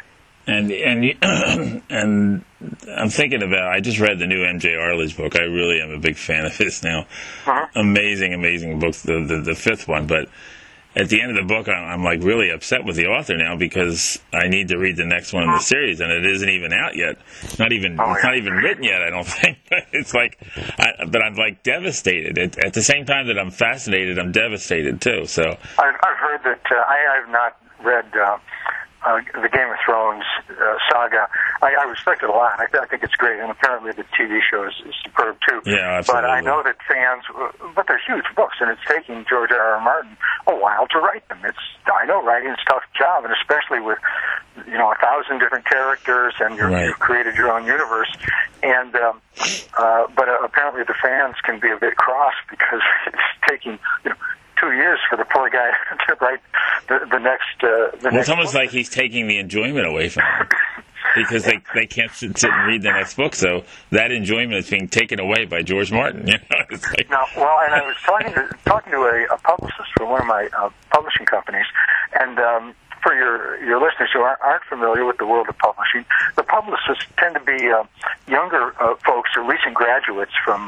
And I'm thinking about, I just read the new M.J. Arledge book. I really am a big fan of his now. Uh-huh. Amazing book, the 5th one. But at the end of the book, I'm like really upset with the author now because I need to read the next one in the series, and it isn't even out yet. It's not even written yet, I don't think. It's like, but I'm like devastated. At the same time that I'm fascinated, I'm devastated too. So I've heard that. I have not read the Game of Thrones saga. I respect it a lot. I think it's great, and apparently the TV show is superb too. Yeah, absolutely. But I know that fans, but they're huge books, and it's taking George R.R. Martin a while to write them. I know writing's a tough job, and especially with 1,000 different characters, and you've created your own universe. And but apparently the fans can be a bit cross because it's taking 2 years for the poor guy to write the next. It's almost like he's taking the enjoyment away from him because they can't sit and read the next book. So that enjoyment is being taken away by George Martin. It's like... and I was talking to a publicist for one of my publishing companies, and for your listeners who aren't familiar with the world of publishing, the publicists tend to be younger folks or recent graduates from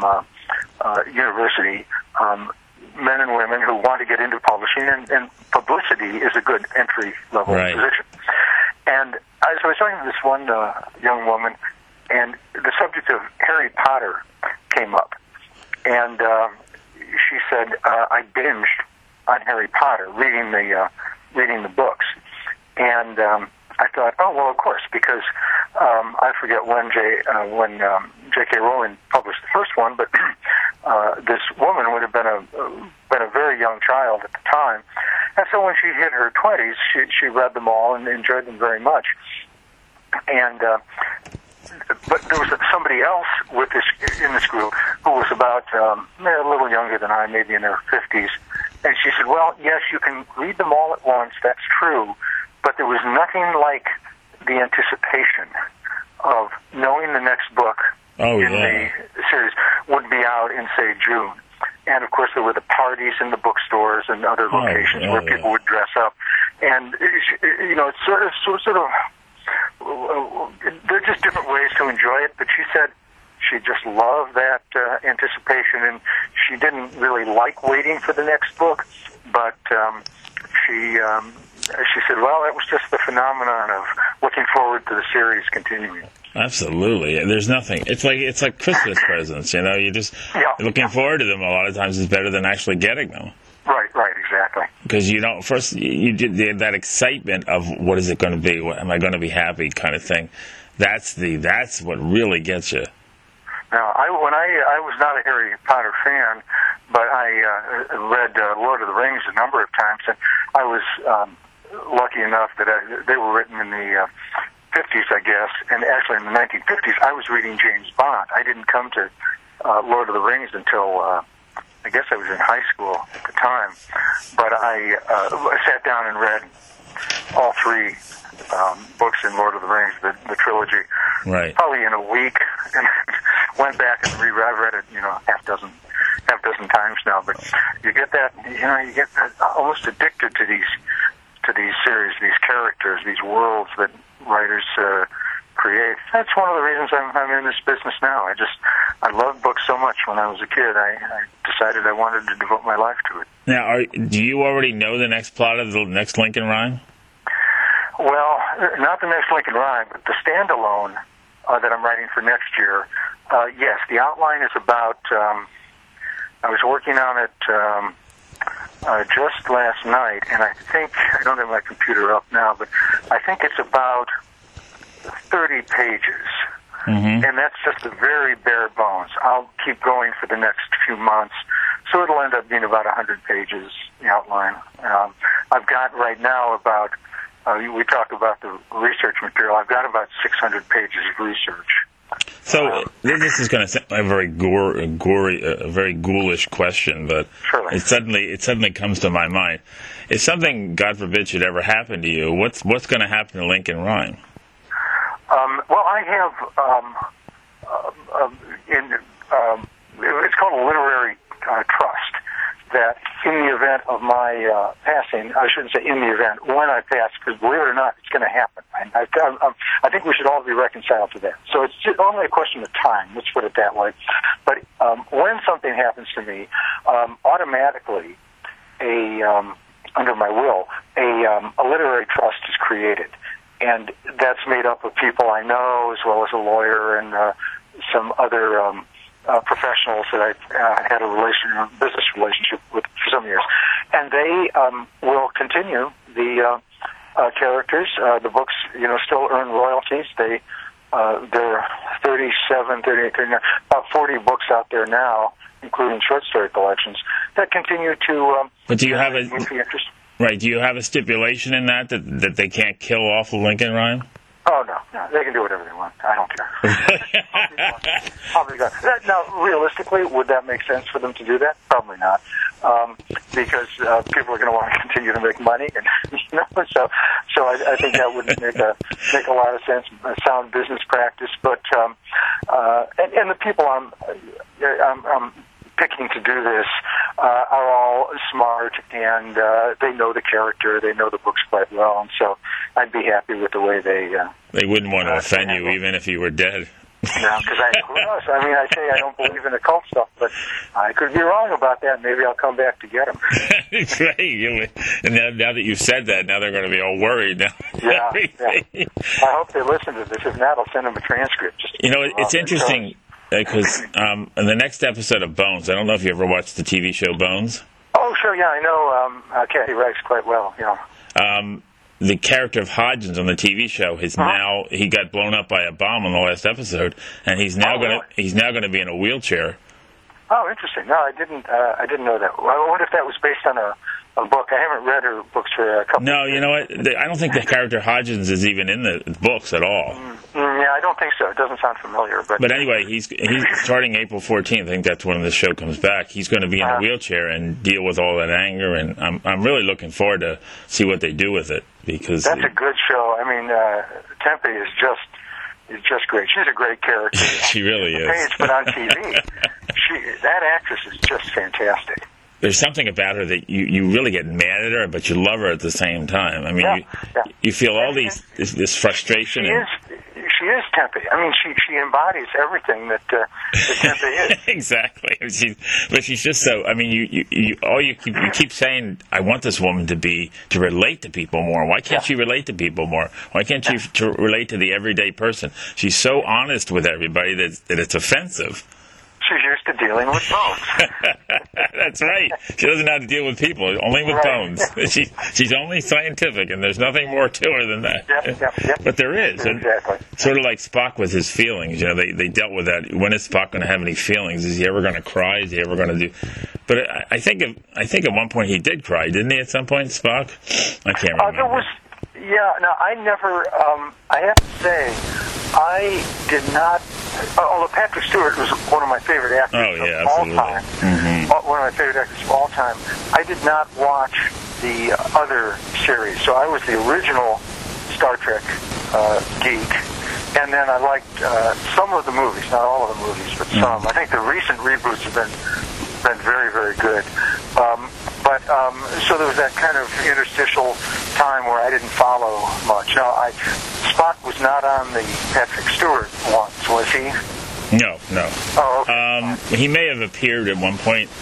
university, men and women who want to get into publishing, and publicity is a good entry-level position. And I was talking to this one young woman, and the subject of Harry Potter came up. And she said, I binged on Harry Potter, reading the books. And I thought, oh, well, of course, because I forget when J.K. Rowling published the first one, but this woman would have been a very young child at the time. And so when she hit her 20s, she read them all and enjoyed them very much. And but there was somebody else in this group who was about a little younger than I, maybe in her 50s. And she said, well, yes, you can read them all at once, that's true, but there was nothing like the anticipation of knowing the next book in the series would be out in, say, June. And, of course, there were the parties in the bookstores and other locations where people would dress up. And, it's sort of there are just different ways to enjoy it, but she said she just loved that anticipation, and she didn't really like waiting for the next book, but she said, well, it was just the phenomenon of looking forward to the series continuing. Absolutely. There's nothing. It's like Christmas presents, you just looking forward to them a lot of times is better than actually getting them. Right, exactly. Because first you did that excitement of what is it going to be? Am I going to be happy? Kind of thing. That's what really gets you. Now, I was not a Harry Potter fan, but I read Lord of the Rings a number of times, and I was lucky enough that they were written in the 50s, I guess, and actually in the 1950s, I was reading James Bond. I didn't come to Lord of the Rings until I guess I was in high school at the time, but I sat down and read all three books in Lord of the Rings, the trilogy, probably in a week, and went back and reread it, half dozen times now. But you get that, you get almost addicted to these series, these characters, these worlds that writers create. That's one of the reasons I'm in this business now. I loved books so much when I was a kid. I decided I wanted to devote my life to it. Now, do you already know the next plot of the next Lincoln Rhyme? Well, not the next Lincoln Rhyme, but the standalone that I'm writing for next year. Yes, the outline is about. I was working on it just last night, and I don't have my computer up now, but I think it's about 30 pages. Mm-hmm. And that's just the very bare bones. I'll keep going for the next few months, so it'll end up being about 100 pages, the outline. I've got right now about, we talked about the research material, I've got about 600 pages of research. So this is going to sound a very gory, a very ghoulish question, but it suddenly comes to my mind. If something, God forbid, should ever happen to you, what's going to happen to Lincoln Rhyme? Well, I have it's called a literary trust, that in the event of my passing, I shouldn't say in the event, when I pass, because believe it or not, it's going to happen. I think we should all be reconciled to that. So it's only a question of time, let's put it that way. But when something happens to me, automatically, under my will, a literary trust is created. And that's made up of people I know, as well as a lawyer and some other professionals that I've had a business relationship with for some years. And they will continue the characters. The books, still earn royalties. There are 37, 38, 39, about 40 books out there now, including short story collections, that continue to but do you have interest. Right. Do you have a stipulation in that they can't kill off the Lincoln Rhyme? Oh, no. They can do whatever they want. I don't care. I'll be gone. Now, realistically, would that make sense for them to do that? Probably not. Because people are going to want to continue to make money. And, so I think that would make a lot of sense, a sound business practice. But, and the people I'm picking to do this are all smart, and they know the character, they know the books quite well, and so I'd be happy with the way they wouldn't want to offend you even if you were dead. Because who knows? I mean, I say I don't believe in occult stuff, but I could be wrong about that. Maybe I'll come back to get them. Great. And now that you've said that, now they're going to be all worried now. Yeah. I hope they listen to this. If not, I'll send them a transcript. It's interesting because in the next episode of Bones, I don't know if you ever watched the TV show Bones. Oh, sure. Yeah, I know Kathy Reichs quite well. Yeah. The character of Hodgins on the TV show is now he got blown up by a bomb on the last episode, and he's now going to be in a wheelchair. Oh, interesting. No, I didn't know that. I wonder if that was based on a book. I haven't read her books for a couple. No, you know what? I don't think the character Hodgins is even in the books at all. Yeah, I don't think so. It doesn't sound familiar. But anyway, he's starting April 14th. I think that's when the show comes back. He's going to be in a wheelchair and deal with all that anger, and I'm really looking forward to see what they do with it, because that's a good show. I mean, Tempe is just great. She's a great character. She really is. Page, but on TV, that actress is just fantastic. There's something about her that you really get mad at her, but you love her at the same time. I mean, you feel all this frustration. She is Tempe. I mean, she embodies everything that Tempe is. Exactly. But she's just so. I mean, you keep saying, I want this woman to relate to people more. Why can't she relate to people more? Why can't she relate to the everyday person? She's so honest with everybody that it's offensive. She's used to dealing with bones. That's right. She doesn't know how to deal with people, only with bones. She's only scientific, and there's nothing more to her than that. Yep. But there is. Exactly. Sort of like Spock with his feelings. You know, they dealt with that. When is Spock going to have any feelings? Is he ever going to cry? Is he ever going to do? But I think at one point he did cry, didn't he? At some point, Spock. I can't remember. No, I never. I have to say, I did not. Although Patrick Stewart was one of my favorite actors of all time, one of my favorite actors of all time, I did not watch the other series. So I was the original Star Trek geek, and then I liked some of the movies, not all of the movies, but some. I think the recent reboots have been very, very good. So there was that kind of interstitial time where I didn't follow much. Now, Spock was not on the Patrick Stewart ones, was he? No. Oh, okay. He may have appeared at one point,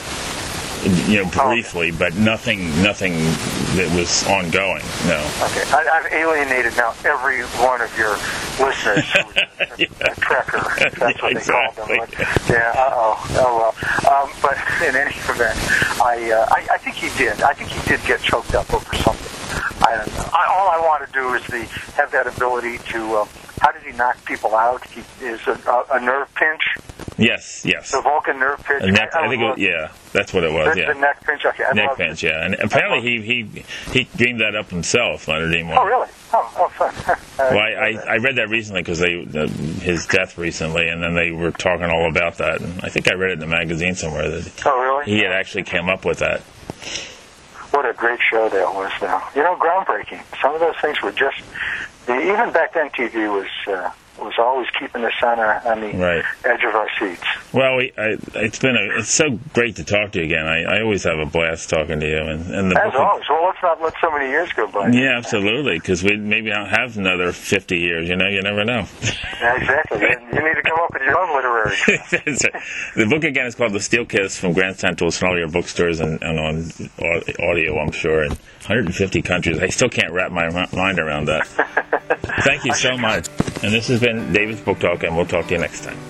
briefly, but nothing that was ongoing. No. Okay, I've alienated now every one of your listeners who's a trekker. That's what they call them. But, but in any event, I think he did. I think he did get choked up over something. I don't know. All I want to do is have that ability to. How did he knock people out? Is a nerve pinch? Yes. The Vulcan nerve pinch. That's what it was. The neck pinch. Okay, neck pinch. Yeah, and apparently he dreamed that up himself, Leonard Nimoy. Oh, really? Oh, fun. Well, I read that recently because his death recently, and then they were talking all about that. And I think I read it in a magazine somewhere that really? He had actually came up with that. What a great show that was, though. Groundbreaking. Some of those things were just. Even back then, TV was always keeping us on the edge of our seats. Well, it's so great to talk to you again. I always have a blast talking to you. And as always. Well, let's not let so many years go by. Yeah, absolutely, because we maybe don't have another 50 years. You never know. Yeah, exactly. You need to come up with your own literary. The book, again, is called The Steel Kiss, from Grand Central. It's in all your bookstores and on audio, I'm sure, in 150 countries. I still can't wrap my mind around that. Thank you so much. And this has been David's Book Talk, and we'll talk to you next time.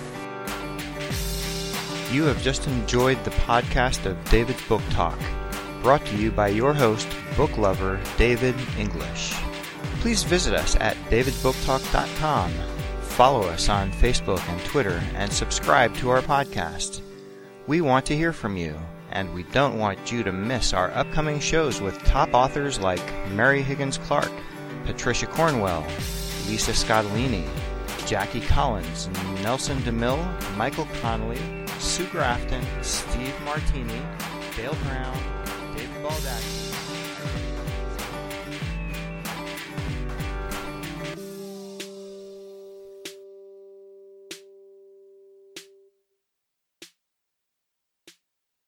You have just enjoyed the podcast of David's Book Talk, brought to you by your host, book lover David English. Please visit us at davidsbooktalk.com. Follow us on Facebook and Twitter, and subscribe to our podcast. We want to hear from you, and we don't want you to miss our upcoming shows with top authors like Mary Higgins Clark, Patricia Cornwell, Lisa Scottolini, Jackie Collins, Nelson DeMille, Michael Connolly, Sue Grafton, Steve Martini, Dale Brown, David Baldacci.